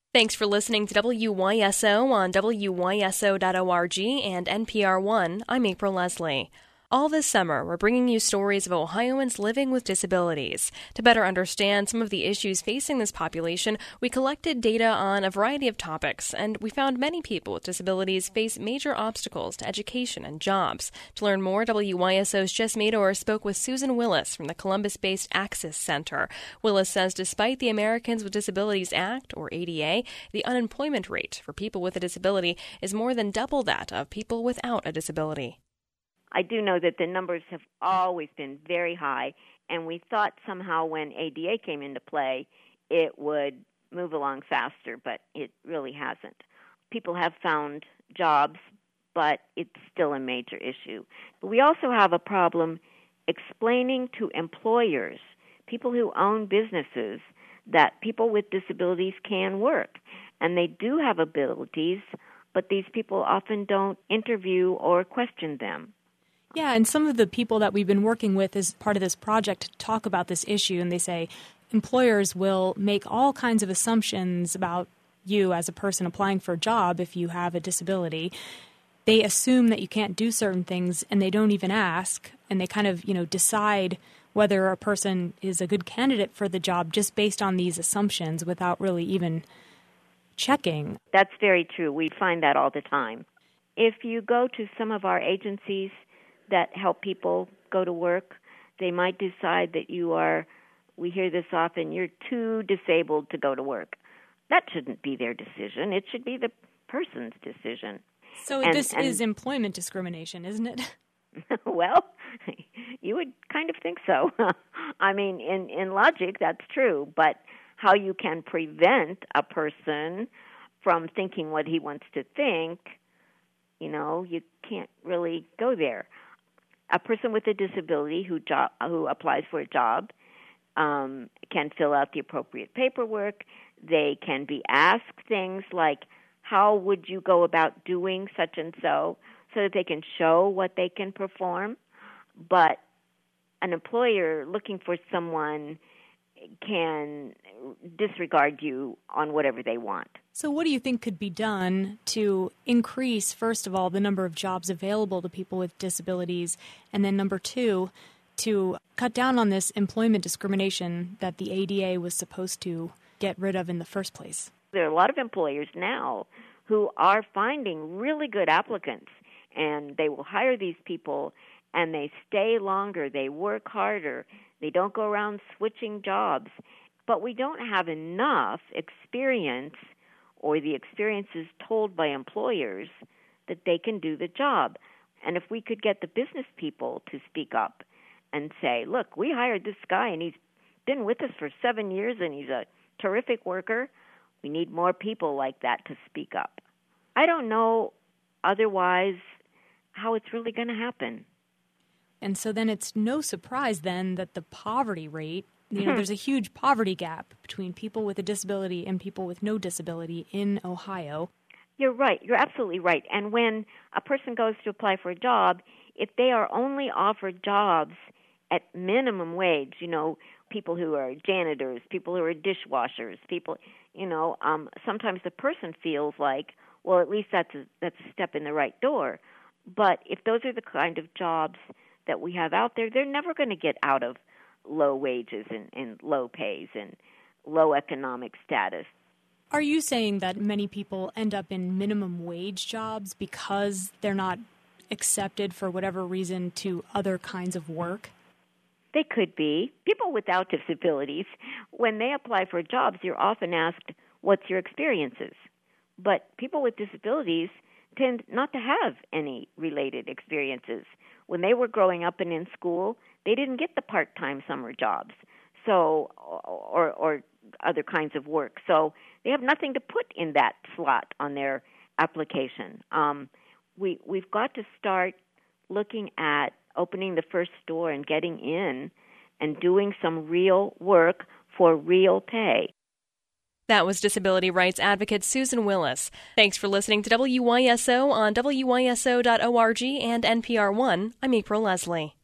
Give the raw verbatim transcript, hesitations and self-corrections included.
Thanks for listening to W Y S O on W Y S O dot org and N P R One. I'm April Leslie. All this summer, we're bringing you stories of Ohioans living with disabilities. To better understand some of the issues facing this population, we collected data on a variety of topics, and we found many people with disabilities face major obstacles to education and jobs. To learn more, W Y S O's Jess Mador spoke with Susan Willis from the Columbus-based Access Center. Willis says despite the Americans with Disabilities Act, or A D A, the unemployment rate for people with a disability is more than double that of people without a disability. I do know that the numbers have always been very high, and we thought somehow when A D A came into play, it would move along faster, but it really hasn't. People have found jobs, but it's still a major issue. But we also have a problem explaining to employers, people who own businesses, that people with disabilities can work, and they do have abilities, but these people often don't interview or question them. Yeah, and some of the people that we've been working with as part of this project talk about this issue, and they say employers will make all kinds of assumptions about you as a person applying for a job if you have a disability. They assume that you can't do certain things, and they don't even ask, and they kind of, you know, decide whether a person is a good candidate for the job just based on these assumptions without really even checking. That's very true. We find that all the time. If you go to some of our agencies that help people go to work, they might decide that you are, we hear this often, you're too disabled to go to work. That shouldn't be their decision. It should be the person's decision. So and, this and, is employment discrimination, isn't it? Well, you would kind of think so. I mean, in, in logic, that's true, but how you can prevent a person from thinking what he wants to think, you know, you can't really go there. A person with a disability who job, who applies for a job um, can fill out the appropriate paperwork. They can be asked things like, how would you go about doing such and so, so that they can show what they can perform. But an employer looking for someone can disregard you on whatever they want. So what do you think could be done to increase, first of all, the number of jobs available to people with disabilities, and then number two, to cut down on this employment discrimination that the A D A was supposed to get rid of in the first place? There are a lot of employers now who are finding really good applicants, and they will hire these people, and they stay longer, they work harder, they don't go around switching jobs. But we don't have enough experience, or the experience is told by employers that they can do the job. And if we could get the business people to speak up and say, look, we hired this guy and he's been with us for seven years and he's a terrific worker, we need more people like that to speak up. I don't know otherwise how it's really going to happen. And so then it's no surprise then that the poverty rate, you know, there's a huge poverty gap between people with a disability and people with no disability in Ohio. You're right. You're absolutely right. And when a person goes to apply for a job, if they are only offered jobs at minimum wage, you know, people who are janitors, people who are dishwashers, people, you know, um, sometimes the person feels like, well, at least that's a, that's a step in the right door. But if those are the kind of jobs that we have out there, they're never going to get out of low wages and, and low pays and low economic status. Are you saying that many people end up in minimum wage jobs because they're not accepted for whatever reason to other kinds of work? They could be. People without disabilities, when they apply for jobs, you're often asked, what's your experiences? But people with disabilities tend not to have any related experiences. When they were growing up and in school, they didn't get the part-time summer jobs, so or or other kinds of work. So they have nothing to put in that slot on their application. Um, we we've got to start looking at opening the first door and getting in and doing some real work for real pay. That was disability rights advocate Susan Willis. Thanks for listening to W Y S O on W Y S O dot org and N P R One. I'm April Leslie.